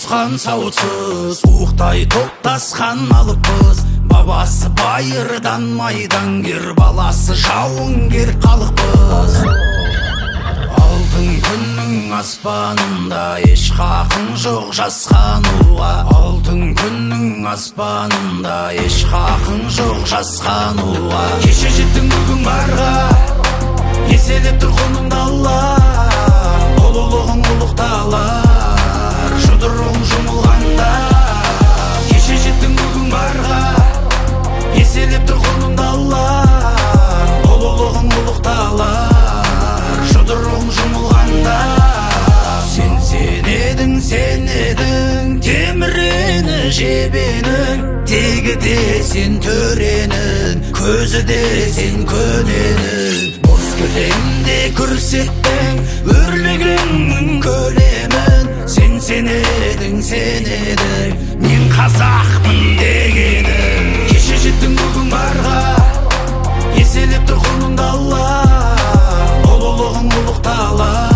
туысқан сауытсыз, уықтай топтасқан алыппыз. Бабасы байырдан майдангер, баласы жауынгер халықпыз. Алтын күннің аспанында еш хақың жоқ жасқануға. Алтын күннің аспанында еш хақың жоқ жасқануға. Кеше жеттің бүгін барға, еселеп тұр құныңды Алла. Ұлылығың ұлықталар, жұдырығың жұмылғанда. Кеше жеттің бүгін барға, еселеп тұр құныңды Алла. Ұлылығың ұлықталар, жұдырығың жұмылғанда. Сен едің темірені жебенің, тегі де сен төренің, көзі де сен көненің. Боз кілемде көрсеттің өрлігіңнің көлемін. Сен едің, мен қазақпын дегенің. Кеше жеттің бүгін барға, еселеп тұр құныңды Алла. Ұлылығың ұлықталар,